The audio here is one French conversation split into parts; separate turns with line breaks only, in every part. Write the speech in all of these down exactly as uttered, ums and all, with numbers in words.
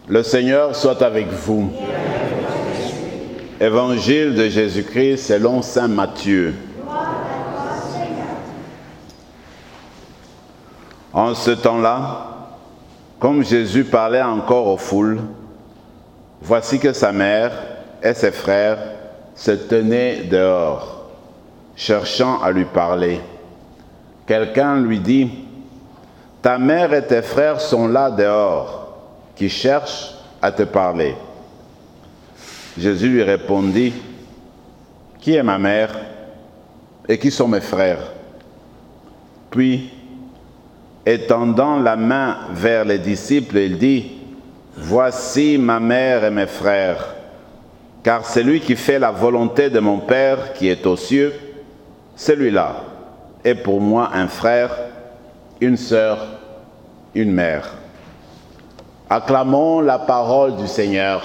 Le Seigneur soit avec vous. Évangile de Jésus-Christ selon saint Matthieu. En ce temps-là, comme Jésus parlait encore aux foules, voici que sa mère et ses frères se tenaient dehors, cherchant à lui parler. Quelqu'un lui dit, « Ta mère et tes frères sont là dehors, qui cherchent à te parler. » Jésus lui répondit, « Qui est ma mère et qui sont mes frères ?» Puis, étendant la main vers les disciples, il dit, « Voici ma mère et mes frères, car celui qui fait la volonté de mon Père qui est aux cieux, celui-là est pour moi un frère, une sœur, une mère. » Acclamons la parole du Seigneur.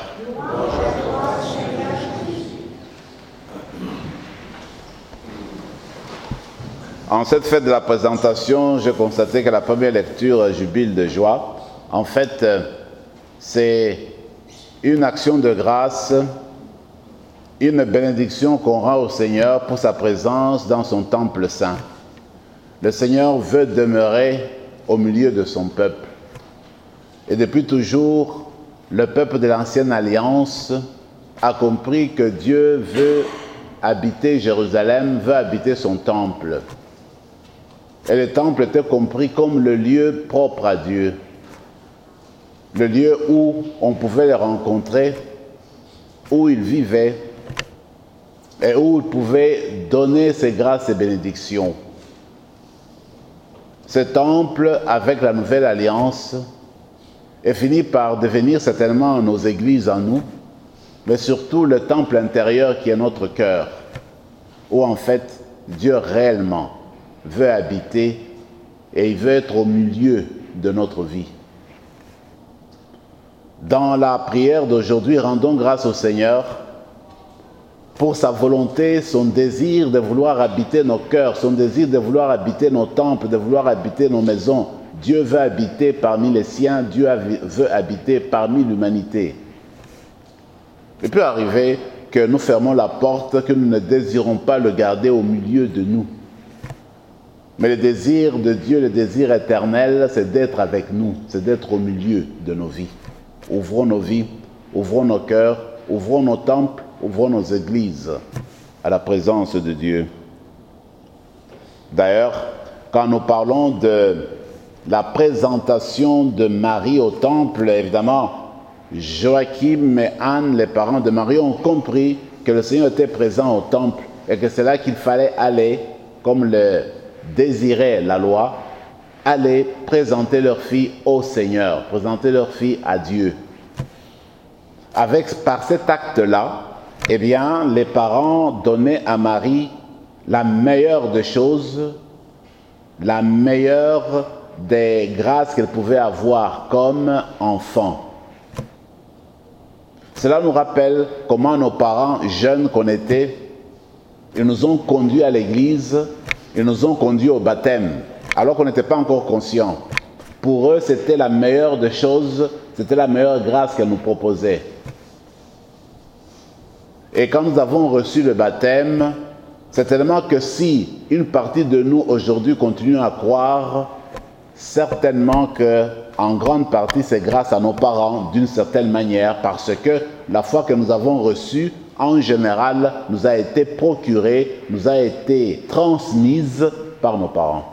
En cette fête de la présentation, j'ai constaté que la première lecture jubile de joie. En fait, c'est une action de grâce, une bénédiction qu'on rend au Seigneur pour sa présence dans son temple saint. Le Seigneur veut demeurer au milieu de son peuple. Et depuis toujours, le peuple de l'Ancienne Alliance a compris que Dieu veut habiter Jérusalem, veut habiter son temple. Et le temple était compris comme le lieu propre à Dieu, le lieu où on pouvait les rencontrer, où ils vivaient et où ils pouvaient donner ses grâces et bénédictions. Ce temple, avec la Nouvelle Alliance, est fini par devenir certainement nos églises en nous, mais surtout le temple intérieur qui est notre cœur, où en fait Dieu réellement veut habiter et il veut être au milieu de notre vie. Dans la prière d'aujourd'hui, rendons grâce au Seigneur pour sa volonté, son désir de vouloir habiter nos cœurs, son désir de vouloir habiter nos temples, de vouloir habiter nos maisons. Dieu veut habiter parmi les siens, Dieu veut habiter parmi l'humanité. Il peut arriver que nous fermons la porte, que nous ne désirons pas le garder au milieu de nous. Mais le désir de Dieu, le désir éternel, c'est d'être avec nous, c'est d'être au milieu de nos vies. Ouvrons nos vies, ouvrons nos cœurs, ouvrons nos temples, ouvrons nos églises à la présence de Dieu. D'ailleurs, quand nous parlons de la présentation de Marie au temple, évidemment, Joachim et Anne, les parents de Marie, ont compris que le Seigneur était présent au temple et que c'est là qu'il fallait aller, comme le désirait la loi, aller présenter leur fille au Seigneur, présenter leur fille à Dieu. Avec, par cet acte-là, eh bien, les parents donnaient à Marie la meilleure des choses, la meilleure des grâces qu'elle pouvait avoir comme enfant. Cela nous rappelle comment nos parents, jeunes qu'on était, ils nous ont conduits à l'église, ils nous ont conduits au baptême, alors qu'on n'était pas encore conscients. Pour eux, c'était la meilleure des choses, c'était la meilleure grâce qu'elle nous proposait. Et quand nous avons reçu le baptême, c'est tellement que si une partie de nous aujourd'hui continue à croire, certainement que, en grande partie, c'est grâce à nos parents, d'une certaine manière, parce que la foi que nous avons reçue, en général, nous a été procurée, nous a été transmise par nos parents.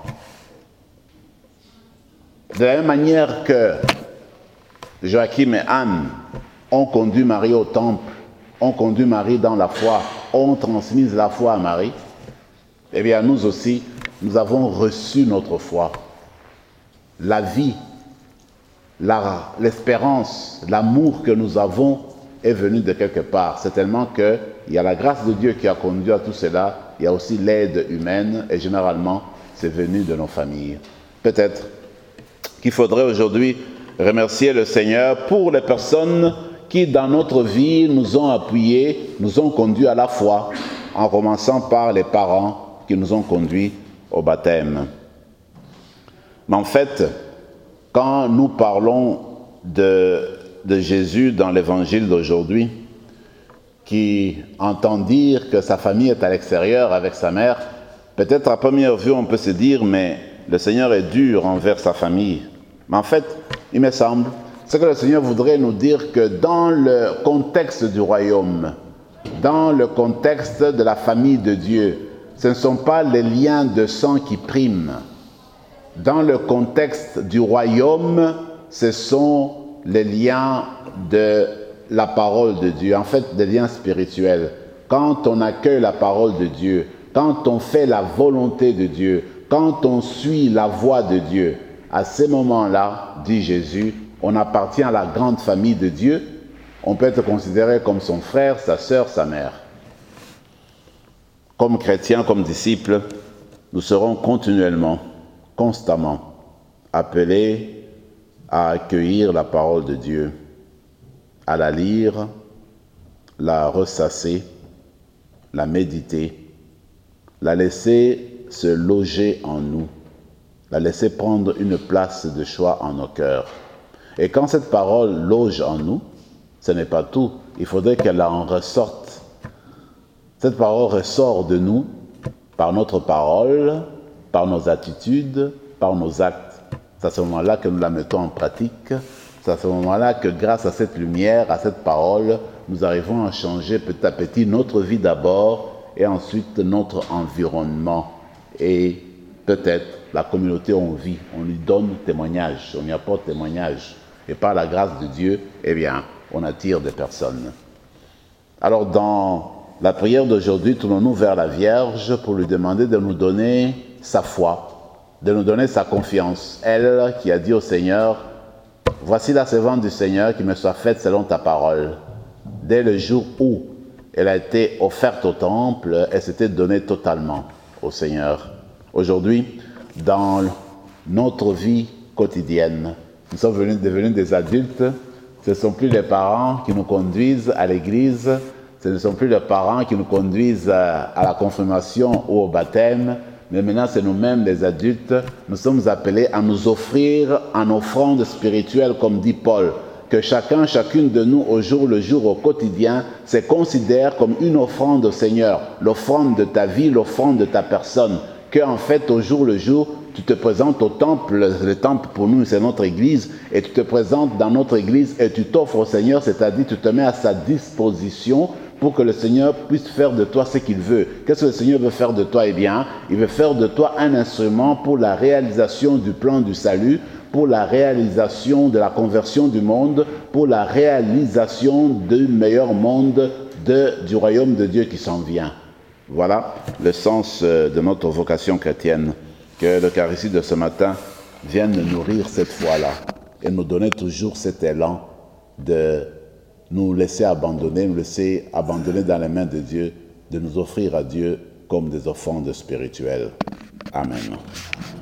De la même manière que Joachim et Anne ont conduit Marie au temple, ont conduit Marie dans la foi, ont transmis la foi à Marie, eh bien nous aussi, nous avons reçu notre foi. La vie, la, l'espérance, l'amour que nous avons est venu de quelque part. C'est tellement qu'il y a la grâce de Dieu qui a conduit à tout cela, il y a aussi l'aide humaine, et généralement, c'est venu de nos familles. Peut-être qu'il faudrait aujourd'hui remercier le Seigneur pour les personnes qui, dans notre vie, nous ont appuyés, nous ont conduits à la foi, en commençant par les parents qui nous ont conduits au baptême. Mais en fait, quand nous parlons de, de Jésus dans l'évangile d'aujourd'hui, qui entend dire que sa famille est à l'extérieur avec sa mère, peut-être à première vue on peut se dire, mais le Seigneur est dur envers sa famille. Mais en fait, il me semble, c'est que le Seigneur voudrait nous dire que dans le contexte du royaume, dans le contexte de la famille de Dieu, ce ne sont pas les liens de sang qui priment. Dans le contexte du royaume, ce sont les liens de la parole de Dieu, en fait des liens spirituels. Quand on accueille la parole de Dieu, quand on fait la volonté de Dieu, quand on suit la voie de Dieu, à ces moments-là, dit Jésus, on appartient à la grande famille de Dieu. On peut être considéré comme son frère, sa sœur, sa mère. Comme chrétiens, comme disciples, nous serons continuellement, constamment appelés à accueillir la parole de Dieu, à la lire, la ressasser, la méditer, la laisser se loger en nous, la laisser prendre une place de choix en nos cœurs. Et quand cette parole loge en nous, ce n'est pas tout, il faudrait qu'elle en ressorte. Cette parole ressort de nous par notre parole, par nos attitudes, par nos actes. C'est à ce moment-là que nous la mettons en pratique. C'est à ce moment-là que grâce à cette lumière, à cette parole, nous arrivons à changer petit à petit notre vie d'abord et ensuite notre environnement. Et peut-être la communauté où on vit, on lui donne témoignage, on y apporte témoignage. Et par la grâce de Dieu, eh bien, on attire des personnes. Alors dans la prière d'aujourd'hui, tournons-nous vers la Vierge pour lui demander de nous donner sa foi, de nous donner sa confiance. Elle qui a dit au Seigneur, « Voici la servante du Seigneur qui me soit faite selon ta parole. » Dès le jour où elle a été offerte au temple, elle s'était donnée totalement au Seigneur. Aujourd'hui, dans notre vie quotidienne, nous sommes venus, devenus des adultes. Ce ne sont plus les parents qui nous conduisent à l'église. Ce ne sont plus les parents qui nous conduisent à la confirmation ou au baptême. Mais maintenant, c'est nous-mêmes, les adultes. Nous sommes appelés à nous offrir en offrande spirituelle, comme dit Paul. Que chacun, chacune de nous, au jour le jour, au quotidien, se considère comme une offrande au Seigneur. L'offrande de ta vie, l'offrande de ta personne. Que, en fait, au jour le jour, tu te présentes au temple, le temple pour nous c'est notre église, et tu te présentes dans notre église et tu t'offres au Seigneur, c'est-à-dire tu te mets à sa disposition pour que le Seigneur puisse faire de toi ce qu'il veut. Qu'est-ce que le Seigneur veut faire de toi? Eh bien, il veut faire de toi un instrument pour la réalisation du plan du salut, pour la réalisation de la conversion du monde, pour la réalisation du meilleur monde de, du royaume de Dieu qui s'en vient. Voilà le sens de notre vocation chrétienne. Que l'Eucharistie de ce matin vienne nourrir cette foi-là et nous donner toujours cet élan de nous laisser abandonner, nous laisser abandonner dans les mains de Dieu, de nous offrir à Dieu comme des offrandes spirituelles. Amen.